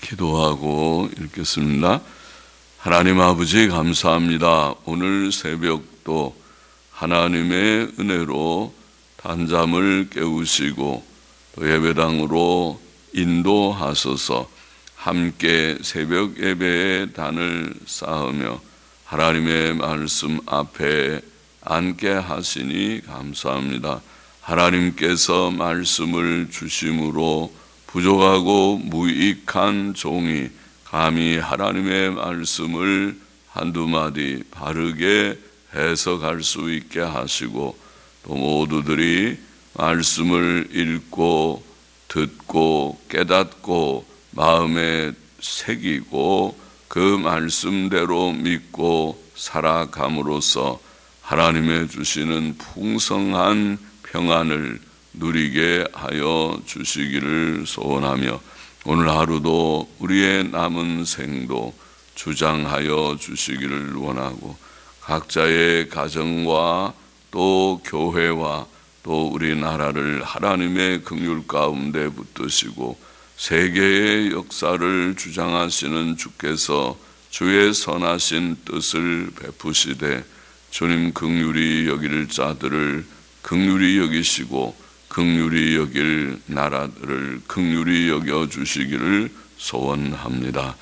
기도하고 읽겠습니다. 하나님 아버지 감사합니다. 오늘 새벽도 하나님의 은혜로 단잠을 깨우시고 또 예배당으로 인도하소서. 함께 새벽 예배의 단을 쌓으며 하나님의 말씀 앞에 앉게 하시니 감사합니다. 하나님께서 말씀을 주심으로 부족하고 무익한 종이 감히 하나님의 말씀을 한두 마디 바르게 해석할 수 있게 하시고 또 모두들이 말씀을 읽고 듣고 깨닫고 마음에 새기고 그 말씀대로 믿고 살아감으로써 하나님의 주시는 풍성한 평안을 누리게 하여 주시기를 소원하며 오늘 하루도 우리의 남은 생도 주장하여 주시기를 원하고 각자의 가정과 또 교회와 또 우리나라를 하나님의 긍휼 가운데 붙드시고 세계의 역사를 주장하시는 주께서 주의 선하신 뜻을 베푸시되 주님 긍휼히 여길 자들을 긍휼히 여기시고 긍휼히 여길 나라들을 긍휼히 여겨주시기를 소원합니다.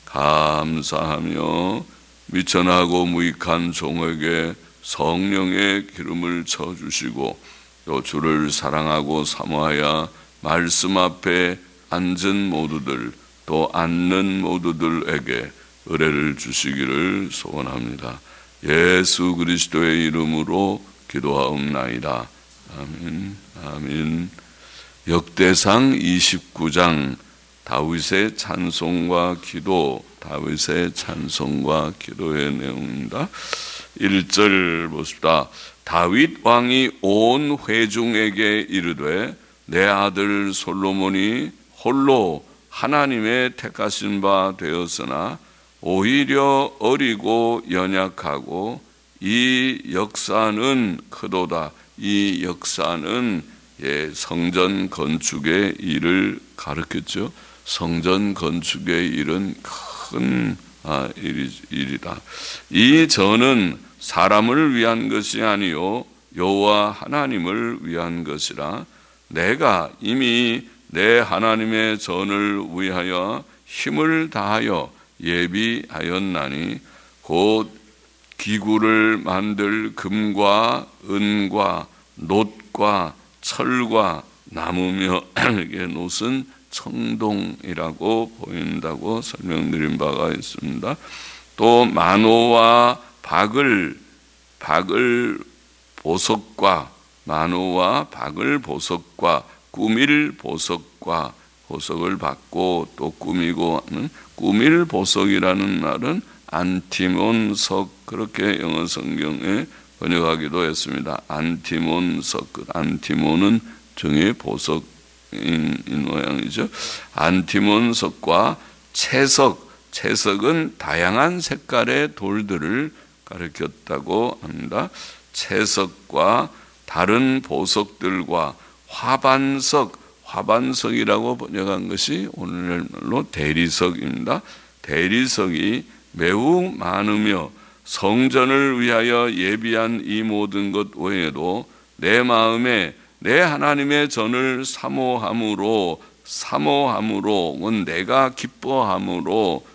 감사하며 미천하고 무익한 종에게 성령의 기름을 쳐주시고 또 주를 사랑하고 사모하여 말씀 앞에 앉은 모두들 또 앉는 모두들에게 은혜를 주시기를 소원합니다. 예수 그리스도의 이름으로 기도하옵나이다. 아멘. 아멘. 역대상 29장 다윗의 찬송과 기도, 다윗의 찬송과 기도의 내용입니다. 1절 보십시다. 다윗 왕이 온 회중에게 이르되 내 아들 솔로몬이 홀로 하나님의 택하신 바 되었으나 오히려 어리고 연약하고 이 역사는 크도다. 이 역사는 성전 건축의 일을 가르쳤죠. 성전 건축의 일은 큰 일이다. 이 전은 사람을 위한 것이 아니요 여호와 하나님을 위한 것이라. 내가 이미 내 하나님의 전을 위하여 힘을 다하여 예비하였나니 곧 기구를 만들 금과 은과 놋과 철과 나무며 이게 놋은 청동이라고 보인다고 설명드린 바가 있습니다. 또 만호와 박을 보석과 만호와 박을 보석과 꾸밀 보석과 보석을 받고 또 꾸미고 하는 꾸밀 보석이라는 말은 안티몬석 그렇게 영어 성경에 번역하기도 했습니다. 안티몬석, 안티몬은 종의 보석인 모양이죠. 안티몬석과 채석, 채석은 다양한 색깔의 돌들을 가리켰다고 합니다. 채석과 다른 보석들과 화반석, 화반석이라고 번역한 것이 오늘날로 대리석입니다. 대리석이 매우 많으며 성전을 위하여 예비한 이 모든 것 외에도 내 마음에 내 하나님의 전을 사모함으로 내가 기뻐함으로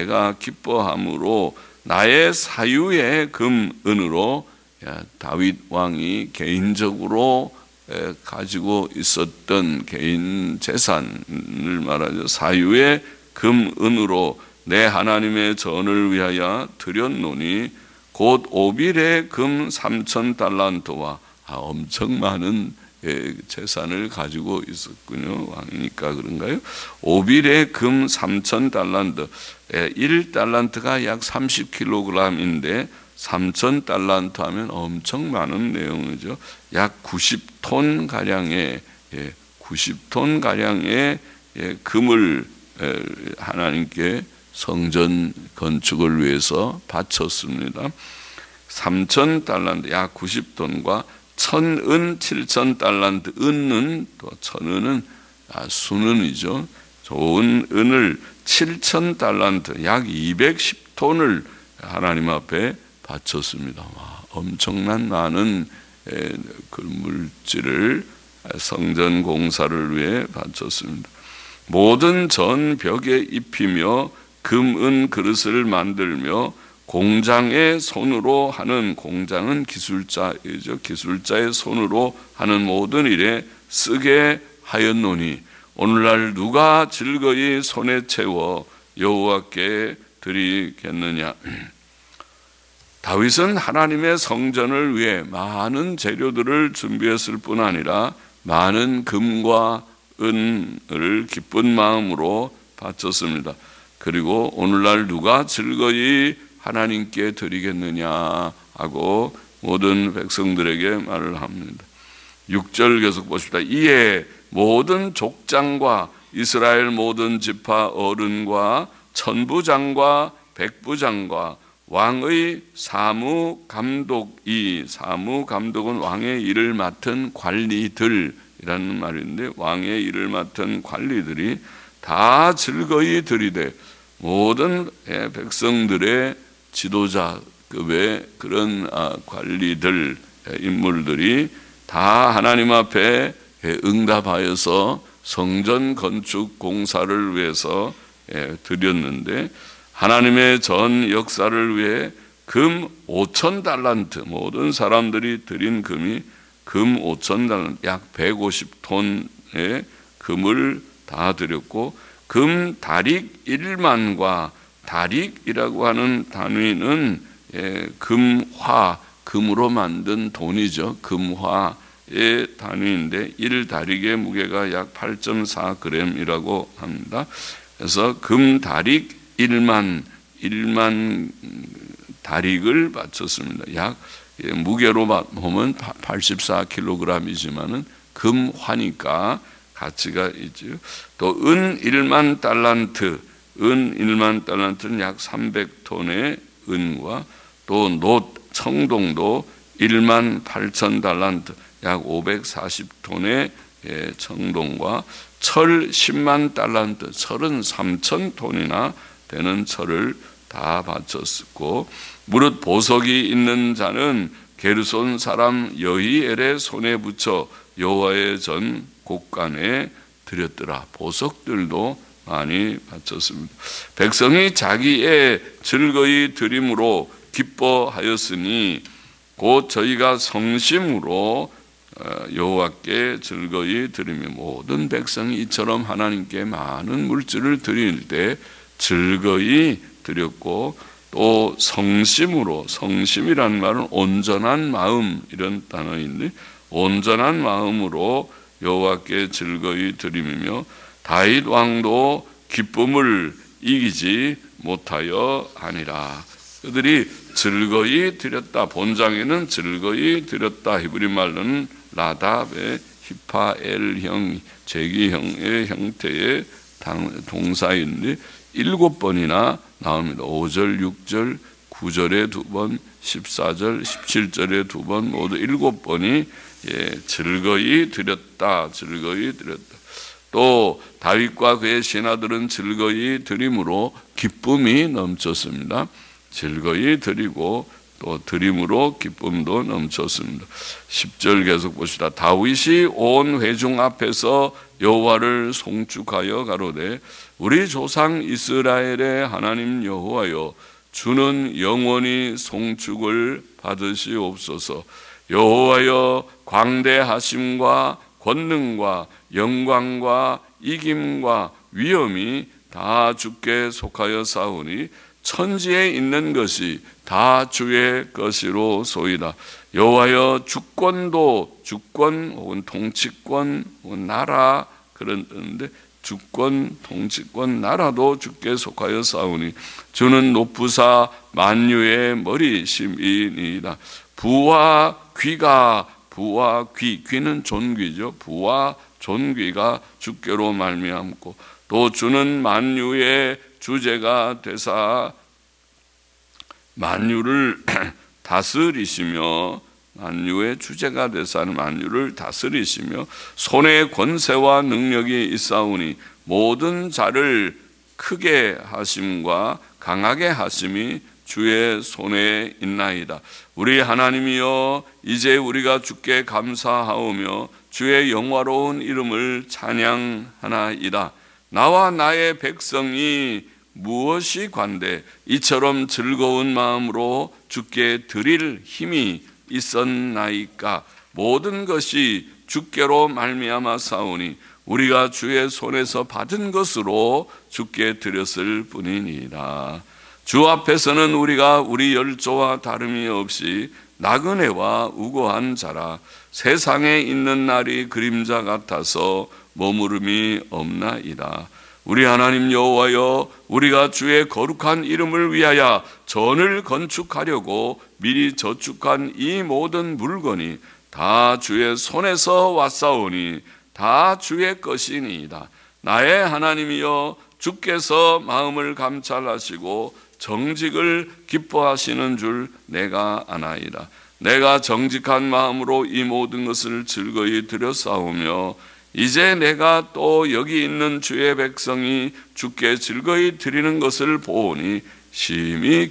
나의 사유의 금 은으로 다윗 왕이 개인적으로 가지고 있었던 개인 재산을 말하죠. 사유의 금 은으로 내 하나님의 전을 위하여 드렸노니 곧 오빌의 금 3,000달란트와 엄청 많은 재산을 가지고 있었군요. 왕이니까 그런가요? 오빌의 금 3,000달란트 1달란트가 약 30kg인데 3,000달란트 하면 엄청 많은 내용이죠. 약 90톤 가량의 90톤 가량의 금을 하나님께 성전 건축을 위해서 바쳤습니다. 3,000달란트 약 90톤과 천은 7,000달란트 은은 또 천은은 수는이죠. 좋은 은을 7,000달란트 약 210톤을 하나님 앞에 바쳤습니다. 와, 엄청난 많은 그 물질을 성전 공사를 위해 바쳤습니다. 모든 전 벽에 입히며 금, 은 그릇을 만들며 공장의 손으로 하는, 공장은 기술자이죠. 기술자의 손으로 하는 모든 일에 쓰게 하였노니 오늘날 누가 즐거이 손에 채워 여호와께 드리겠느냐. 다윗은 하나님의 성전을 위해 많은 재료들을 준비했을 뿐 아니라 많은 금과 은을 기쁜 마음으로 바쳤습니다. 그리고 오늘날 누가 즐거이 하나님께 드리겠느냐 하고 모든 백성들에게 말을 합니다. 6절 계속 보십시다. 이에 모든 족장과 이스라엘 모든 지파 어른과 천부장과 백부장과 왕의 사무감독이, 사무감독은 왕의 일을 맡은 관리들이라는 말인데, 왕의 일을 맡은 관리들이 다 즐거이 드리되 모든 백성들의 지도자 급의 그런 관리들, 인물들이 다 하나님 앞에 응답하여서 성전 건축 공사를 위해서 드렸는데, 하나님의 전 역사를 위해 금 5,000달란트, 모든 사람들이 드린 금이 금 5,000달란트, 약 150톤의 금을 다 드렸고, 금 다릭 1만과, 다릭이라고 하는 단위는 금화, 금으로 만든 돈이죠. 금화의 단위인데 1다릭의 무게가 약 8.4g이라고 합니다. 그래서 금 다릭 1만 다릭을 바쳤습니다. 약 무게로 보면 84kg이지만은 금화니까 가치가 있죠. 또 은 1만 달란트, 은 1만 달란트는 약 300톤의 은과, 또 놋, 청동도 1만 8천 달란트, 약 540톤의 청동과, 철 10만 달란트, 철은 3천 톤이나 되는 철을 다 바쳤고, 무릇 보석이 있는 자는 게르손 사람 여히엘의 손에 붙여 여호와의 전 곳간에 드렸더라. 보석들도 많이 바쳤습니다. 백성이 자기의 즐거이 드림으로 기뻐하였으니 곧 저희가 성심으로 여호와께 즐거이 드리며, 모든 백성이 이처럼 하나님께 많은 물질을 드릴 때 즐거이 드렸고, 또 성심으로, 성심이라는 말은 온전한 마음 이런 단어인데, 온전한 마음으로 여호와께 즐거이 드리며 다윗 왕도 기쁨을 이기지 못하여 하니라. 그들이 즐거이 드렸다. 본장에는 즐거이 드렸다. 히브리 말로는 라답의 히파엘형, 제기형의 형태의 동사인데 7번이나 나옵니다. 5절, 6절, 9절에 2번, 14절, 17절에 2번, 모두 7번이 즐거이 드렸다, 즐거이 드렸다. 또 다윗과 그의 신하들은 즐거이 드림으로 기쁨이 넘쳤습니다. 즐거이 드리고 또 드림으로 기쁨도 넘쳤습니다. 10절 계속 보시다. 다윗이 온 회중 앞에서 여호와를 송축하여 가로되 우리 조상 이스라엘의 하나님 여호와여, 주는 영원히 송축을 받으시옵소서. 여호와여, 광대하심과 권능과 영광과 이김과 위엄이 다 주께 속하여 싸우니 천지에 있는 것이 다 주의 것이로소이다. 여호와여, 주권도, 주권 혹은 통치권 혹은 나라, 그런데 주권, 통치권, 나라도 주께 속하여 싸우니 주는 높으사 만유의 머리심이니이다. 부와 귀가, 부와 귀, 귀는 존귀죠. 부와 존귀가 주께로 말미암고, 또 주는 만유의 주제가 되사 만유를 다스리시며, 만유의 주제가 되사 만유를 다스리시며 손에 권세와 능력이 있사오니 모든 자를 크게 하심과 강하게 하심이 주의 손에 있나이다. 우리 하나님이여, 이제 우리가 주께 감사하오며 주의 영화로운 이름을 찬양하나이다. 나와 나의 백성이 무엇이 관대 이처럼 즐거운 마음으로 주께 드릴 힘이 있었나이까. 모든 것이 주께로 말미암아 싸우니 우리가 주의 손에서 받은 것으로 주께 드렸을 뿐이니라. 주 앞에서는 우리가 우리 열조와 다름이 없이 나그네와 우고한 자라. 세상에 있는 날이 그림자 같아서 머무름이 없나이다. 우리 하나님 여호와여, 우리가 주의 거룩한 이름을 위하여 전을 건축하려고 미리 저축한 이 모든 물건이 다 주의 손에서 왔사오니 다 주의 것이니이다. 나의 하나님이여, 주께서 마음을 감찰하시고 정직을 기뻐하시는 줄 내가 아나이다. 내가 정직한 마음으로 이 모든 것을 즐거이 드렸사오며 이제 내가 또 여기 있는 주의 백성이 주께 즐거이 드리는 것을 보니 심히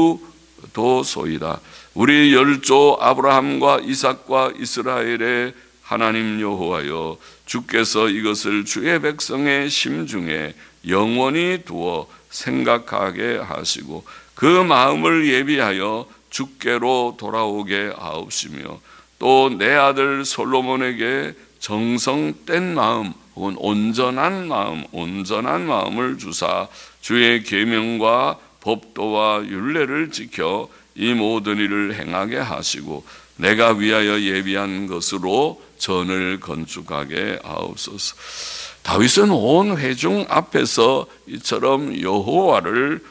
기쁘도소이다. 우리 열조 아브라함과 이삭과 이스라엘의 하나님 여호와여, 주께서 이것을 주의 백성의 심중에 영원히 두어 생각하게 하시고 그 마음을 예비하여 주께로 돌아오게 하옵시며 또 내 아들 솔로몬에게 정성된 마음 혹은 온전한 마음을 주사 주의 계명과 법도와 율례를 지켜 이 모든 일을 행하게 하시고 내가 위하여 예비한 것으로 전을 건축하게 하옵소서. 다윗은 온 회중 앞에서 이처럼 여호와를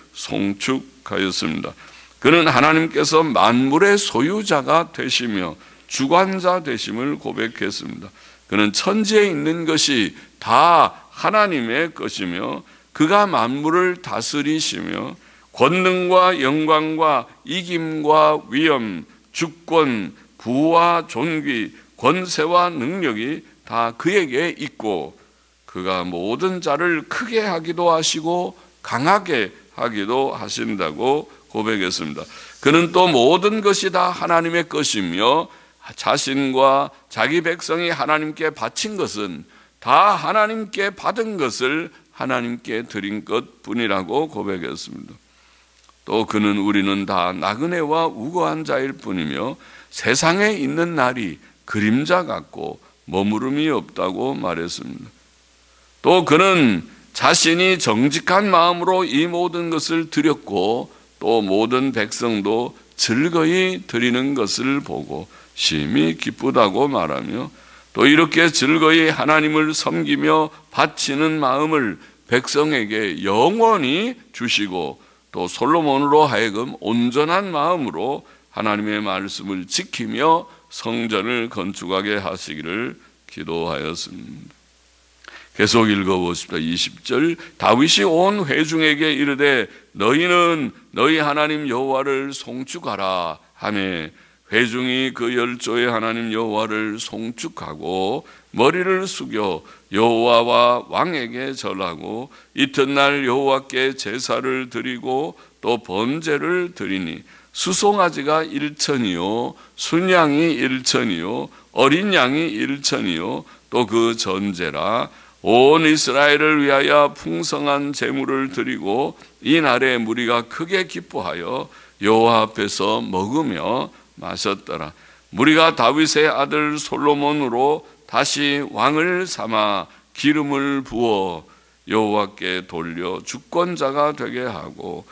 송축하였습니다. 그는 하나님께서 만물의 소유자가 되시며 주관자 되심을 고백했습니다. 그는 천지에 있는 것이 다 하나님의 것이며 그가 만물을 다스리시며 권능과 영광과 이김과 위엄, 주권, 부와 존귀, 권세와 능력이 다 그에게 있고 그가 모든 자를 크게 하기도 하시고 강하게 하기도 하신다고 고백했습니다. 그는 또 모든 것이 다 하나님의 것이며 자신과 자기 백성이 하나님께 바친 것은 다 하나님께 받은 것을 하나님께 드린 것뿐이라고 고백했습니다. 또 그는 우리는 다 나그네와 우고한 자일 뿐이며 세상에 있는 날이 그림자 같고 머무름이 없다고 말했습니다. 또 그는 자신이 정직한 마음으로 이 모든 것을 드렸고 또 모든 백성도 즐거이 드리는 것을 보고 심히 기쁘다고 말하며 또 이렇게 즐거이 하나님을 섬기며 바치는 마음을 백성에게 영원히 주시고 또 솔로몬으로 하여금 온전한 마음으로 하나님의 말씀을 지키며 성전을 건축하게 하시기를 기도하였습니다. 계속 읽어보십시다. 20절 다윗이 온 회중에게 이르되 너희는 너희 하나님 여호와를 송축하라 하며 회중이 그 열조의 하나님 여호와를 송축하고 머리를 숙여 여호와와 왕에게 절하고 이튿날 여호와께 제사를 드리고 또 번제를 드리니 수송아지가 1천이요 순양이 1천이요 어린 양이 1천이요 또 그 전제라. 온 이스라엘을 위하여 풍성한 제물을 드리고 이 날에 무리가 크게 기뻐하여 여호와 앞에서 먹으며 마셨더라. 무리가 다윗의 아들 솔로몬으로 다시 왕을 삼아 기름을 부어 여호와께 돌려 주권자가 되게 하고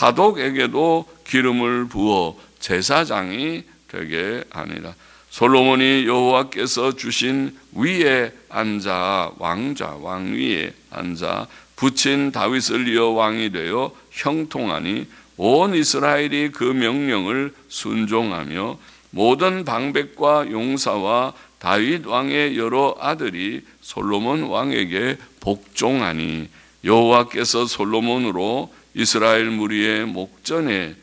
사독에게도 기름을 부어 제사장이 되게 하니라. 솔로몬이 여호와께서 주신 위에 앉아 왕 위에 앉아 붙인 다윗을 이어 왕이 되어 형통하니 온 이스라엘이 그 명령을 순종하며 모든 방백과 용사와 다윗 왕의 여러 아들이 솔로몬 왕에게 복종하니 여호와께서 솔로몬으로 이스라엘 무리의 목전에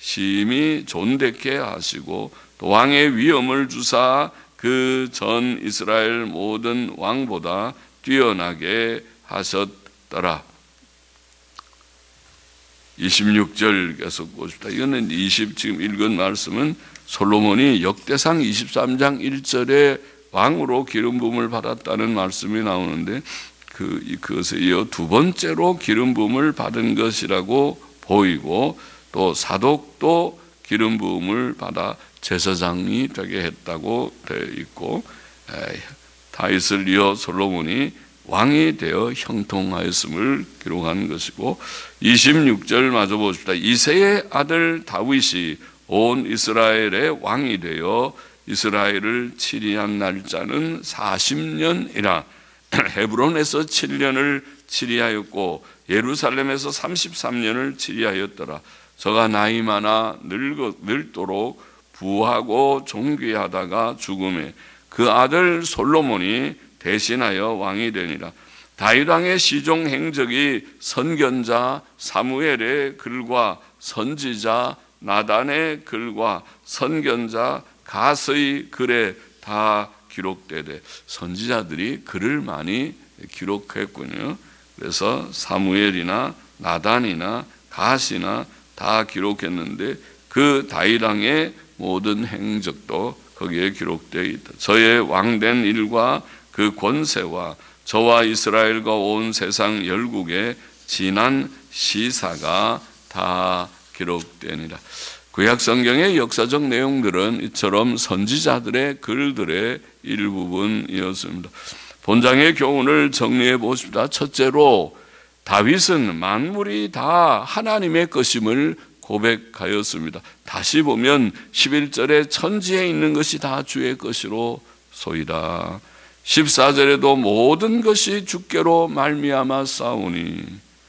심히 존대케 하시고 또 왕의 위엄을 주사 그 전 이스라엘 모든 왕보다 뛰어나게 하셨더라. 26절 계속 보십시다. 이거는 지금 읽은 말씀은 솔로몬이 역대상 23장 1절에 왕으로 기름 부음을 받았다는 말씀이 나오는데 그것에 이어 두 번째로 기름 부음을 받은 것이라고 보이고, 또 사독도 기름 부음을 받아 제사장이 되게 했다고 되어 있고, 다윗을 이어 솔로몬이 왕이 되어 형통하였음을 기록한 것이고, 26절 마저 보십시다. 이새의 아들 다윗이 온 이스라엘의 왕이 되어 이스라엘을 치리한 날짜는 40년이라 헤브론에서 7년을 치리하였고 예루살렘에서 33년을 치리하였더라. 저가 나이 많아 늙도록 부하고 존귀하다가 죽음에 그 아들 솔로몬이 대신하여 왕이 되니라. 다윗 왕의 시종 행적이 선견자 사무엘의 글과 선지자 나단의 글과 선견자 갓의 글에 다 기록되되, 선지자들이 글을 많이 기록했군요. 그래서 사무엘이나 나단이나 갓이나 다 기록했는데 그 다윗 왕의 모든 행적도 거기에 기록되어 있다. 저의 왕된 일과 그 권세와 저와 이스라엘과 온 세상 열국의 지난 시사가 다 기록되니라. 구약 성경의 역사적 내용들은 이처럼 선지자들의 글들의 일부분이었습니다. 본장의 교훈을 정리해 보십시다. 첫째로 다윗은 만물이 다 하나님의 것임을 고백하였습니다. 다시 보면 11절에 천지에 있는 것이 다 주의 것이로 소이다. 14절에도 모든 것이 주께로 말미암아 싸우니,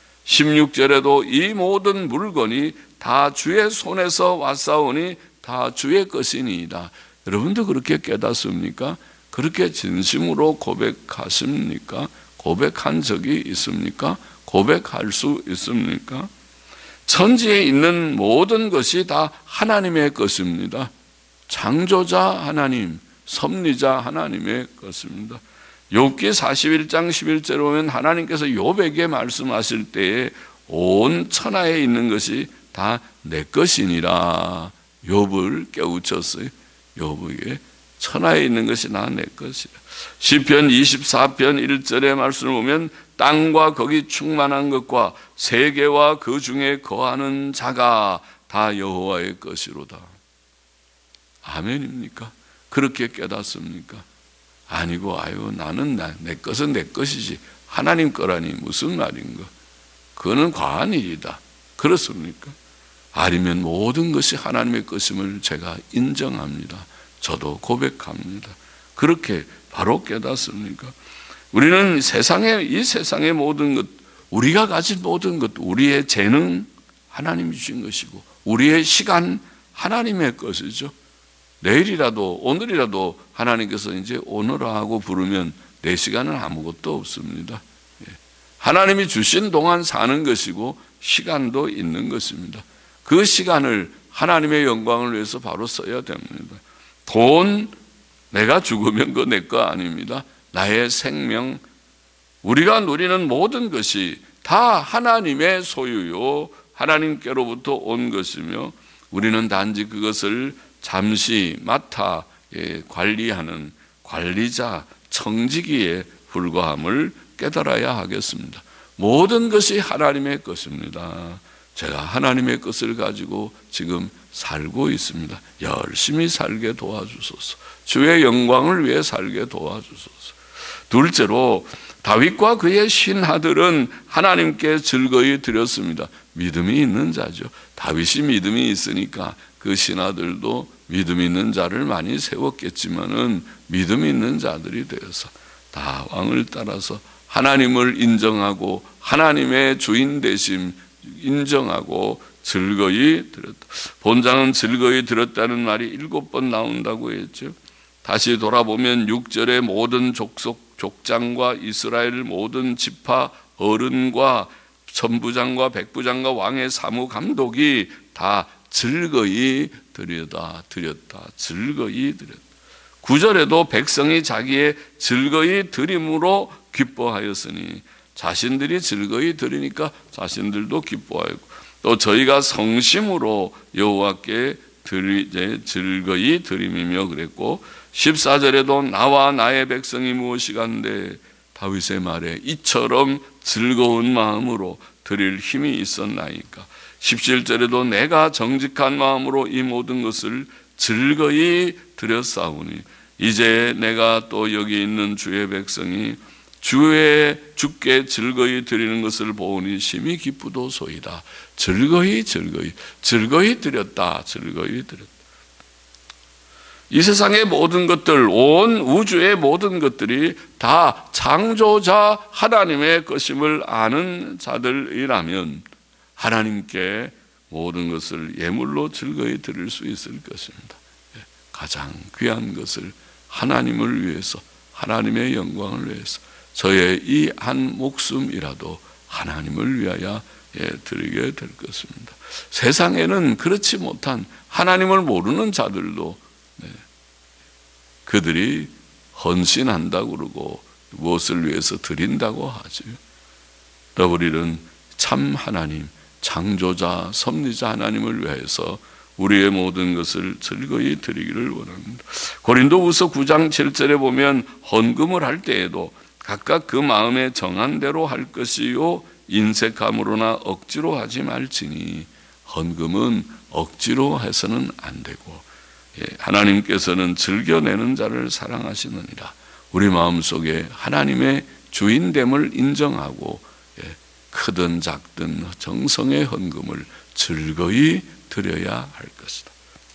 16절에도 이 모든 물건이 다 주의 손에서 왔사오니 다 주의 것이니이다. 여러분도 그렇게 깨닫습니까? 그렇게 진심으로 고백하십니까? 고백한 적이 있습니까? 고백할 수 있습니까? 천지에 있는 모든 것이 다 하나님의 것입니다. 창조자 하나님, 섭리자 하나님의 것입니다. 욥기 41장 11절에 보면 하나님께서 욥에게 말씀하실 때에 온 천하에 있는 것이 다 내 것이니라 욥을 깨우쳤어요. 욥에게 천하에 있는 것이 다 내 것이라. 시편 24편 1절의 말씀을 보면 땅과 거기 충만한 것과 세계와 그 중에 거하는 자가 다 여호와의 것이로다. 아멘입니까? 그렇게 깨닫습니까? 아니고 나는 내 것은 내 것이지 하나님 거라니 무슨 말인가? 그거는 과한 일이다. 그렇습니까? 아니면 모든 것이 하나님의 것임을 제가 인정합니다. 저도 고백합니다. 그렇게 바로 깨닫습니까? 우리는 이 세상의 모든 것, 우리가 가진 모든 것, 우리의 재능 하나님이 주신 것이고 우리의 시간 하나님의 것이죠. 내일이라도 오늘이라도 하나님께서 이제 오너라 하고 부르면 내 시간은 아무것도 없습니다. 하나님이 주신 동안 사는 것이고 시간도 있는 것입니다. 그 시간을 하나님의 영광을 위해서 바로 써야 됩니다. 돈, 내가 죽으면 그거 내 거 아닙니다. 나의 생명, 우리가 누리는 모든 것이 다 하나님의 소유요 하나님께로부터 온 것이며 우리는 단지 그것을 잠시 맡아 관리하는 관리자, 청지기에 불과함을 깨달아야 하겠습니다. 모든 것이 하나님의 것입니다. 제가 하나님의 것을 가지고 지금 살고 있습니다. 열심히 살게 도와주소서. 주의 영광을 위해 살게 도와주소서. 둘째로 다윗과 그의 신하들은 하나님께 즐거이 드렸습니다. 믿음이 있는 자죠. 다윗이 믿음이 있으니까 그 신하들도 믿음 있는 자를 많이 세웠겠지만은 믿음 있는 자들이 되어서 다 왕을 따라서 하나님을 인정하고 하나님의 주인 되심 인정하고 즐거이 드렸다. 본장은 즐거이 드렸다는 말이 7번 나온다고 했죠. 다시 돌아보면 6절에 모든 족장과 이스라엘 모든 지파 어른과 천부장과 백부장과 왕의 사무감독이 다 즐거이 드렸다. 즐거이 드렸다. 9절에도 백성이 자기의 즐거이 드림으로 기뻐하였으니 자신들이 즐거이 드리니까 자신들도 기뻐하고, 또 저희가 성심으로 여호와께 즐거이 드림이며 그랬고, 14절에도 나와 나의 백성이 무엇이간데 다윗의 말에 이처럼 즐거운 마음으로 드릴 힘이 있었나이까. 17절에도 내가 정직한 마음으로 이 모든 것을 즐거이 드렸사오니 이제 내가 또 여기 있는 주의 백성이 주께 즐거이 드리는 것을 보니 심히 기쁘도소이다. 즐거이 드렸다. 이 세상의 모든 것들, 온 우주의 모든 것들이 다 창조자 하나님의 것임을 아는 자들이라면 하나님께 모든 것을 예물로 즐거이 드릴 수 있을 것입니다. 가장 귀한 것을 하나님을 위해서, 하나님의 영광을 위해서 저의 이 한 목숨이라도 하나님을 위하여 드리게 될 것입니다. 세상에는 그렇지 못한 하나님을 모르는 자들도 그들이 헌신한다고 그러고 무엇을 위해서 드린다고 하죠. 우리는 참 하나님, 창조자, 섭리자 하나님을 위해서 우리의 모든 것을 즐거이 드리기를 원합니다. 고린도후서 9장 7절에 보면 헌금을 할 때에도 각각 그 마음에 정한 대로 할 것이요 인색함으로나 억지로 하지 말지니, 헌금은 억지로 해서는 안 되고 하나님께서는 즐겨내는 자를 사랑하시느니라. 우리 마음속에 하나님의 주인됨을 인정하고 크든 작든 정성의 헌금을 즐거이 드려야 할 것이다.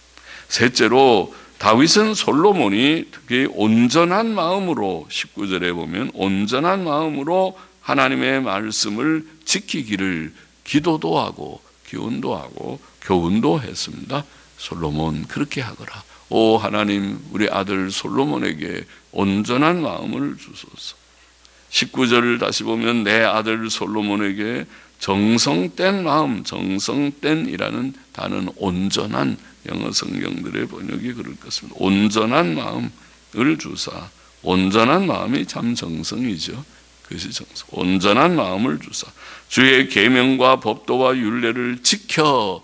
셋째로 다윗은 솔로몬이 특히 온전한 마음으로, 19절에 보면 온전한 마음으로 하나님의 말씀을 지키기를 기도도 하고 기원도 하고 교훈도 했습니다. 솔로몬 그렇게 하거라. 오 하나님, 우리 아들 솔로몬에게 온전한 마음을 주소서. 19절을 다시 보면 내 아들 솔로몬에게 정성된 마음, 정성된이라는 단어는 온전한, 영어 성경들의 번역이 그럴 것입니다. 온전한 마음을 주사. 온전한 마음이 참 정성이죠. 그것이 정성. 온전한 마음을 주사. 주의 계명과 법도와 율례를 지켜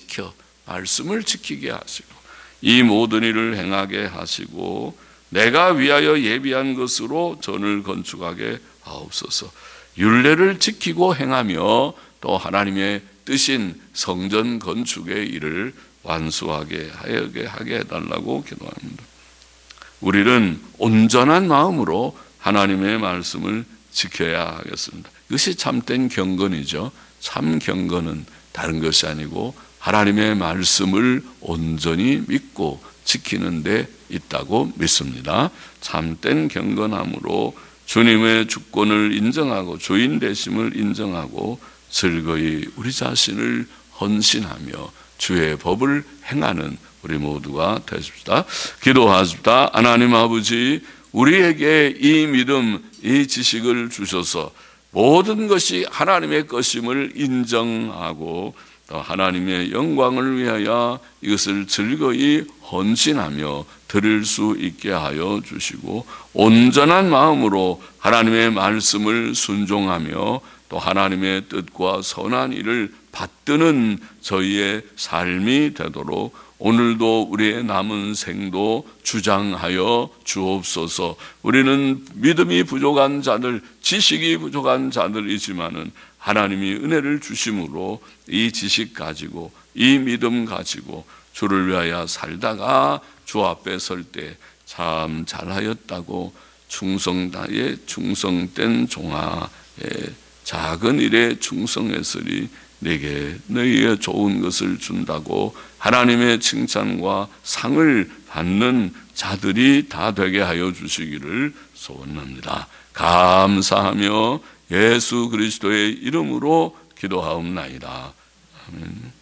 말씀을 지키게 하시고 이 모든 일을 행하게 하시고 내가 위하여 예비한 것으로 전을 건축하게 하옵소서. 율례를 지키고 행하며 또 하나님의 뜻인 성전 건축의 일을 완수하게 하게 해달라고 기도합니다. 우리는 온전한 마음으로 하나님의 말씀을 지켜야 하겠습니다. 이것이 참된 경건이죠. 참 경건은 다른 것이 아니고 하나님의 말씀을 온전히 믿고 지키는 데 있다고 믿습니다. 참된 경건함으로 주님의 주권을 인정하고 주인 되심을 인정하고 즐거이 우리 자신을 헌신하며 주의 법을 행하는 우리 모두가 되십시다. 기도하십시다. 하나님 아버지, 우리에게 이 믿음, 이 지식을 주셔서 모든 것이 하나님의 것임을 인정하고 또 하나님의 영광을 위하여 이것을 즐거이 헌신하며 드릴 수 있게 하여 주시고 온전한 마음으로 하나님의 말씀을 순종하며 또 하나님의 뜻과 선한 일을 받드는 저희의 삶이 되도록 오늘도 우리의 남은 생도 주장하여 주옵소서. 우리는 믿음이 부족한 자들, 지식이 부족한 자들이지만은 하나님이 은혜를 주심으로 이 지식 가지고 이 믿음 가지고 주를 위하여 살다가 주 앞에 설 때 참 잘하였다고 충성다에 충성된 종아, 작은 일에 충성했으리 내게 너희의 좋은 것을 준다고 하나님의 칭찬과 상을 받는 자들이 다 되게 하여 주시기를 소원합니다. 감사하며 예수 그리스도의 이름으로 기도하옵나이다. 아멘.